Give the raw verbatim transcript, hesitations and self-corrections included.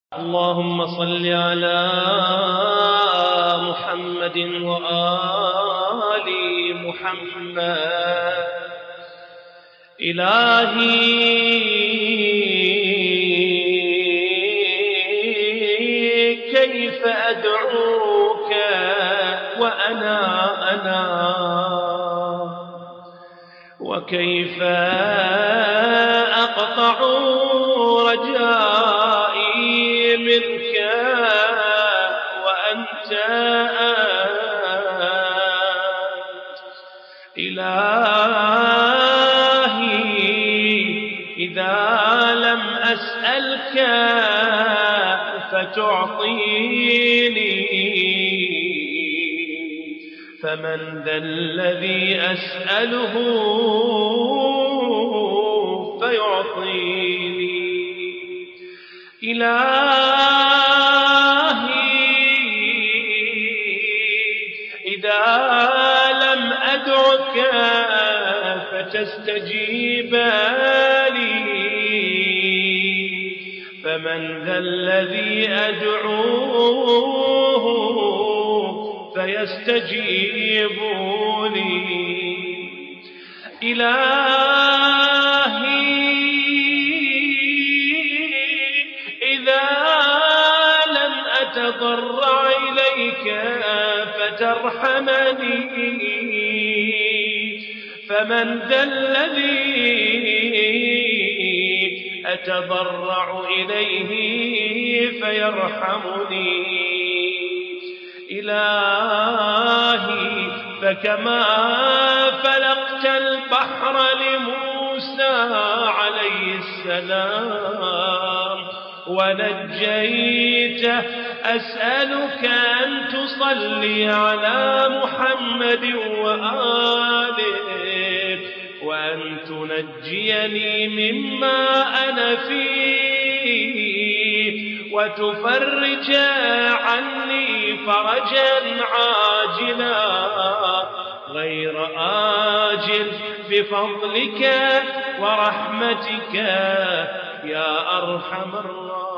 اللهم صل على محمد وآل محمد. إلهي كيف أدعوك وأنا أنا، وكيف أقطع رجائي منك وأنت أنت. إلهي إذا لم أسألك فتعطيني، فمن ذا الذي أسأله فيعطيني. إلهي إذا لم أدعك فتستجيب لي، فمن ذا الذي أدعوه فيستجيب لي. إلهي إذا لم أتضرع إليك فترحمني، فمن ذا الذي أتضرع إليه فيرحمني. إلهي فكما فلقت البحر لموسى عليه السلام ونجيته، أسألك أن تصلي على محمد وآله، وأن تنجيني مما أنا فيه، وتفرج عني فرجا عاجلا غير آجل بفضلك ورحمتك يا أرحم الراحمين.